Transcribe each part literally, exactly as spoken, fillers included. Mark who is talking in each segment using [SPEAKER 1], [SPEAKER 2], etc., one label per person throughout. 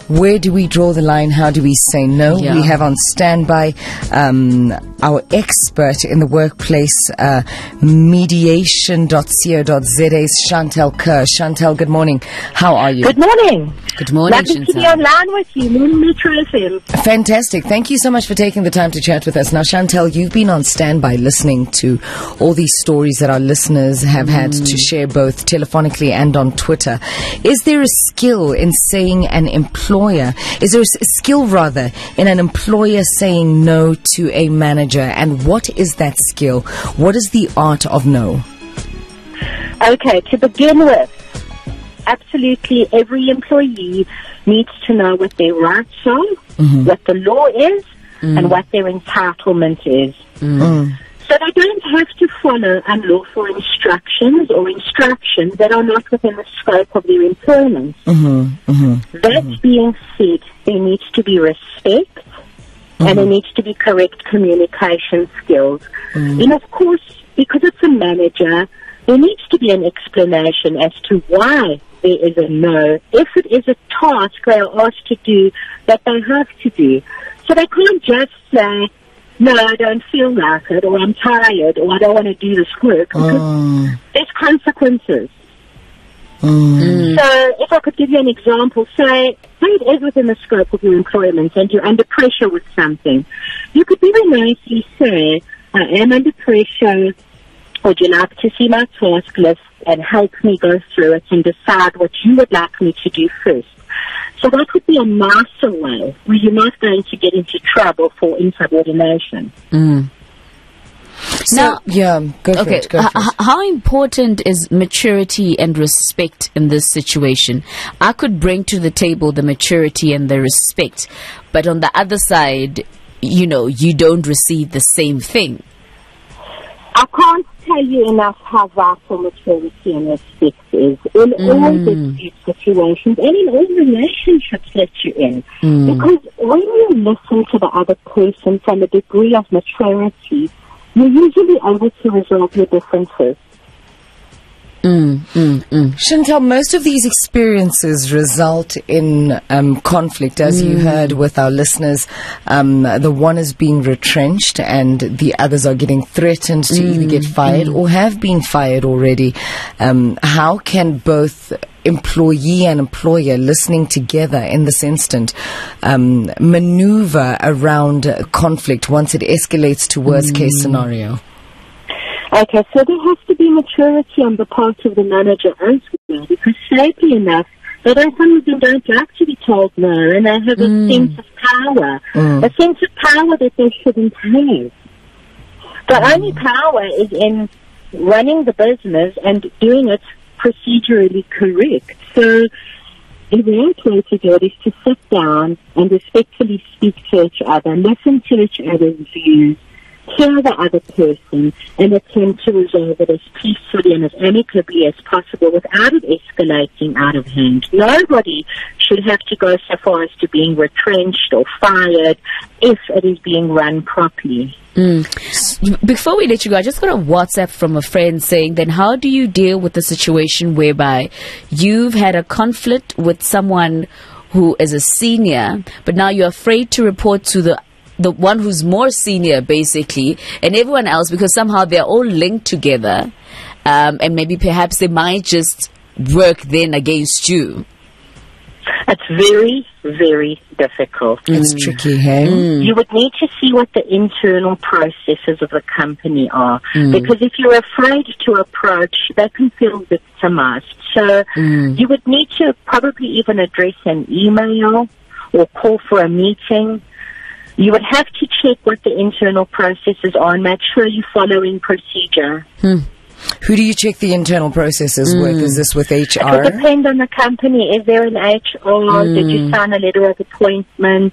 [SPEAKER 1] Where do we draw the line? How do we say no?
[SPEAKER 2] Yeah.
[SPEAKER 1] We have on standby um, our expert in the workplace, uh, mediation dot co dot za's Chantel Kerr. Chantel, good morning. How are you?
[SPEAKER 3] Good morning.
[SPEAKER 2] Good morning,
[SPEAKER 3] Lovely
[SPEAKER 2] Chantel.
[SPEAKER 3] to be online with you, Moon Metro F M.
[SPEAKER 1] Fantastic. Thank you so much for taking the time to chat with us. Now, Chantel, you've been on standby listening to all these stories that our listeners have mm. had to share both telephonically and on Twitter. Is there a skill in saying an employer, is there a skill rather in an employer saying no to a manager? And what is that skill? What is the art of no?
[SPEAKER 3] Okay, to begin with, absolutely every employee needs to know what their rights are, mm-hmm. what the law is, mm. and what their entitlement is. Mm. So they don't have to follow unlawful instructions or instructions that are not within the scope of their employment. Mm-hmm. Mm-hmm. That mm-hmm. being said, there needs to be respect, mm-hmm. and there needs to be correct communication skills. Mm-hmm. And of course, because it's a manager, there needs to be an explanation as to why there is a no. If it is a task they are asked to do, that they have to do. So they can't just say, no, I don't feel like it, or I'm tired, or I don't want to do this work, because mm. there's consequences. Mm. So if I could give you an example, say, say it is within the scope of your employment and you're under pressure with something. You could very nicely say, I am under pressure. Would you like to see my task list and help me go through it and decide what you would like me to do first? So that would be a nicer way where you're not going to get into trouble for insubordination.
[SPEAKER 2] Mm.
[SPEAKER 1] So,
[SPEAKER 2] now,
[SPEAKER 1] yeah, go for
[SPEAKER 2] okay,
[SPEAKER 1] it. Go for
[SPEAKER 2] h-
[SPEAKER 1] it.
[SPEAKER 2] How important is maturity and respect in this situation? I could bring to the table the maturity and the respect, but on the other side, you know, you don't receive the same thing.
[SPEAKER 3] I can't tell you enough how vital maturity and respect is in mm. all dispute situations and in all relationships that you're in. Mm. Because when you listen to the other person from a degree of maturity, you're usually able to resolve your differences.
[SPEAKER 1] Mm, mm, mm. Chantel, most of these experiences result in um, conflict, as mm. you heard with our listeners. Um, the one is being retrenched and the others are getting threatened to mm. either get fired mm. or have been fired already. Um, how can both employee and employer listening together in this instant um, maneuver around conflict once it escalates to worst mm. case scenario?
[SPEAKER 3] Okay, so there has to be maturity on the part of the manager as well, because sadly enough, they don't, some of them don't like to be told no, and they have mm. a sense of power, mm. a sense of power that they shouldn't have. The mm. only power is in running the business and doing it procedurally correct. So the right way to do it is to sit down and respectfully speak to each other, listen to each other's views, hear the other person, and attempt to resolve it as peacefully and as amicably as possible without it escalating out of hand. Nobody should have to go so far as to being retrenched or fired if it is being run properly.
[SPEAKER 2] Mm. Before we let you go, I just got a WhatsApp from a friend saying, then how do you deal with the situation whereby you've had a conflict with someone who is a senior, but now you're afraid to report to the the one who's more senior, basically, and everyone else, because somehow they're all linked together, um, and maybe perhaps they might just work then against you?
[SPEAKER 3] It's very, very difficult.
[SPEAKER 1] It's mm. tricky, hey?
[SPEAKER 3] Mm. You would need to see what the internal processes of the company are, mm. because if you're afraid to approach, they can feel victimized. So mm. you would need to probably even address an email or call for a meeting. You would have to check what the internal processes are and make sure you're following procedure.
[SPEAKER 1] Hmm. Who do you check the internal processes mm. with? Is this with H R?
[SPEAKER 3] It would depend on the company. Is there an H R? Mm. Did you sign a letter of appointment?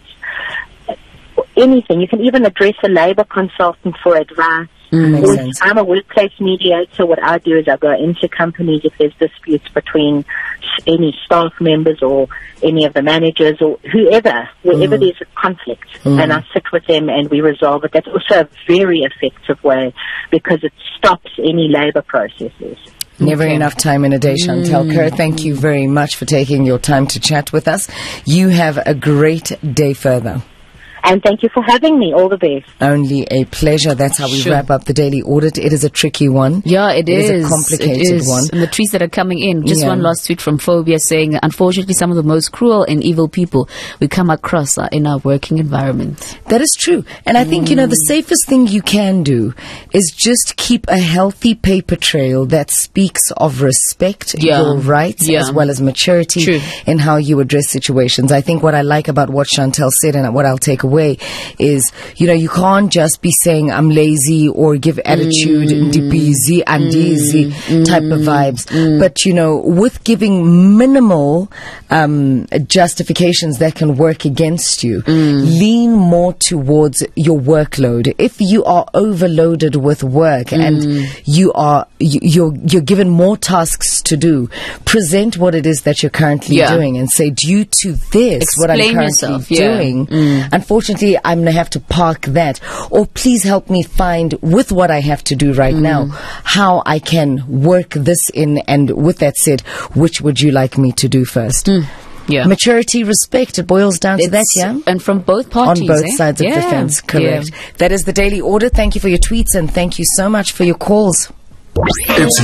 [SPEAKER 3] Anything. You can even address a labor consultant for advice.
[SPEAKER 1] Mm, makes sense.
[SPEAKER 3] I'm a workplace mediator. What I do is I go into companies if there's disputes between any staff members or any of the managers or whoever, wherever mm. there's a conflict, mm. and I sit with them and we resolve it. That's also a very effective way because it stops any labor processes.
[SPEAKER 1] Never
[SPEAKER 2] Okay.
[SPEAKER 1] enough time in a day, Chantel Kerr. Thank you very much for taking your time to chat with us. You have a great day further.
[SPEAKER 3] And thank you for having me. All the best.
[SPEAKER 1] Only a pleasure. That's how we
[SPEAKER 2] Sure.
[SPEAKER 1] wrap up the daily audit. It is a tricky one.
[SPEAKER 2] Yeah, it,
[SPEAKER 1] It is
[SPEAKER 2] is
[SPEAKER 1] a complicated
[SPEAKER 2] It is.
[SPEAKER 1] one.
[SPEAKER 2] And the tweets that are coming in. Just
[SPEAKER 1] Yeah.
[SPEAKER 2] one last tweet from Phobia saying, unfortunately, some of the most cruel and evil people we come across are in our working environment.
[SPEAKER 1] That is true. And I think, you know, the safest thing you can do is just keep a healthy paper trail that speaks of respect,
[SPEAKER 2] Yeah.
[SPEAKER 1] your rights,
[SPEAKER 2] Yeah.
[SPEAKER 1] as well as maturity
[SPEAKER 2] True.
[SPEAKER 1] in how you address situations. I think what I like about what Chantel said and what I'll take away is, you know, you can't just be saying I'm lazy or give attitude, mm. busy and easy
[SPEAKER 2] mm.
[SPEAKER 1] type of vibes.
[SPEAKER 2] Mm.
[SPEAKER 1] But, you know, with giving minimal um, justifications that can work against you,
[SPEAKER 2] Mm.
[SPEAKER 1] lean more towards your workload. If you are overloaded with work
[SPEAKER 2] Mm.
[SPEAKER 1] and you are you, you're you're given more tasks to do, present what it is that you're currently
[SPEAKER 2] Yeah.
[SPEAKER 1] doing and say, due to this, what I'm
[SPEAKER 2] Explain
[SPEAKER 1] currently
[SPEAKER 2] yourself, yeah.
[SPEAKER 1] doing,
[SPEAKER 2] Mm.
[SPEAKER 1] unfortunately, I'm going to have to park that. Or please help me find, with what I have to do right
[SPEAKER 2] Mm.
[SPEAKER 1] now, how I can work this in. And with that said, which would you like me to do first?
[SPEAKER 2] Yeah.
[SPEAKER 1] Maturity, respect, it boils down to that,
[SPEAKER 2] It's-
[SPEAKER 1] yeah?
[SPEAKER 2] And from both parties.
[SPEAKER 1] On both
[SPEAKER 2] eh?
[SPEAKER 1] sides of
[SPEAKER 2] Yeah.
[SPEAKER 1] the fence, correct.
[SPEAKER 2] Yeah.
[SPEAKER 1] That is the Daily Order. Thank you for your tweets and thank you so much for your calls.
[SPEAKER 4] It's